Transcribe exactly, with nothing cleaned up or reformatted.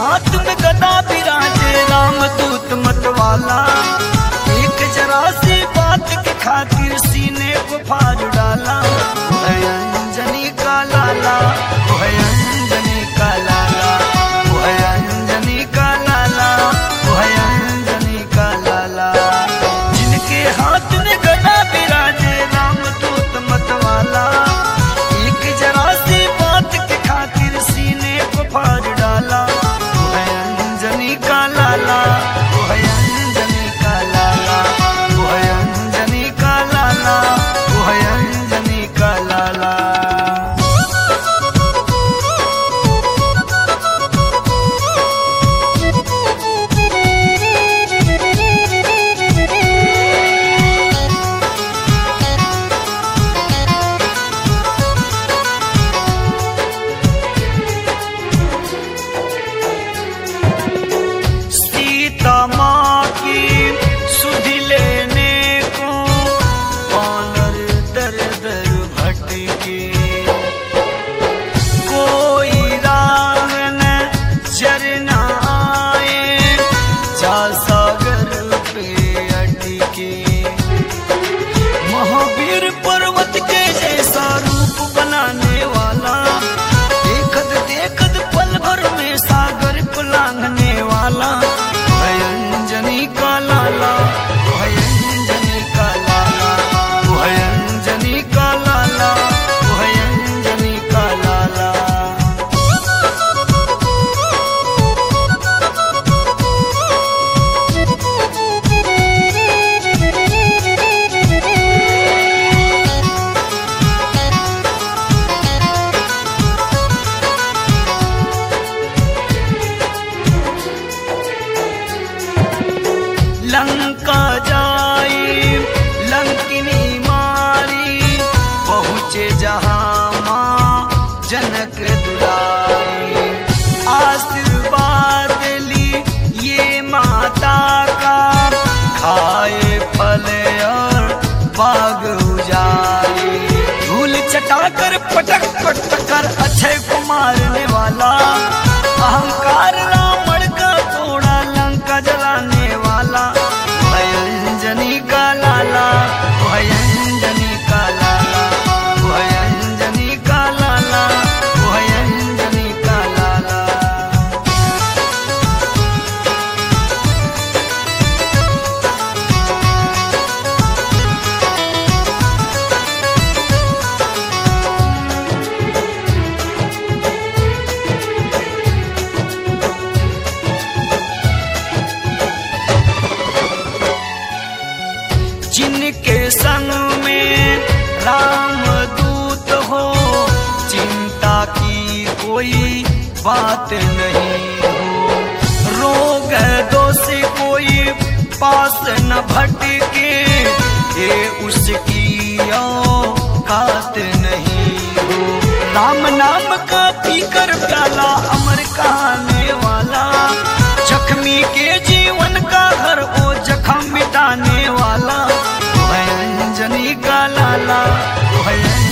हाथ में गदा विराजे रामदूत मतवाला। एक जरा सी बात की खातिर सीने को फाड़ डाला। है अंजनी का लाला, वो है अंजनी का लाला, वो है अंजनी का लाला, वो है अंजनी का लाला। जिनके हाथ में गदा विराजे रामदूत मतवाला। एक जरा सी बात की खातिर सीने को फाड़ डाला। वो है अंजनी का लाला, वो है अंजनी का लाला, वो है अंजनी का लाला, वो है अंजनी का लाला। सीता माँ की सुधि लेने को वानर दर दर भटके। कोई राह नजर न आए जा सागर पे अटके। महावीर पर्वत के जैसा रूप बनाने वाला। देखत देखत पल भर में सागर को लांघने वाला। है अंजनी का लाला, वो है अंजनी का लाला, वो है अंजनी का लाला, वो है अंजनी का लाला। लंका जाई लंकिनी मारी। पहुँचे जहाँ माँ जनक दुलारी। आशीर्वाद ली ये माता का। खाए फल और बाग उजारी। धूल चटाकर पटक पटक कर अक्षय को मारने वाला। अहंकार रावण का थोड़ा लंका जलाने वाला। है अंजनी का लाला, वो है अंजनी का लाला, वो है अंजनी का लाला, वो है अंजनी का लाला। जिनके संग में रामदूत हो। चिंता की कोई बात नहीं हो। रोग दोष कोई पास न भटके। ये उसकी औकात नहीं हो। राम नाम का पीकर प्याला अमर कहाने वाला। जख्मी के जीवन का हर वो जख्म मिटाने वाला। वो है अंजनी का लाला, वो है